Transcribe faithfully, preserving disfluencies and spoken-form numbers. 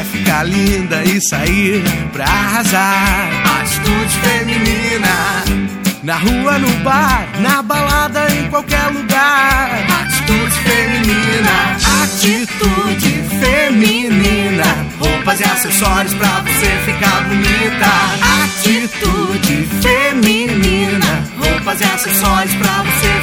quer ficar linda e sair pra arrasar. Atitude feminina, na rua, no bar, na balada, em qualquer lugar. Atitude feminina, atitude feminina. Roupas e acessórios pra você ficar bonita. Atitude feminina, roupas e acessórios pra você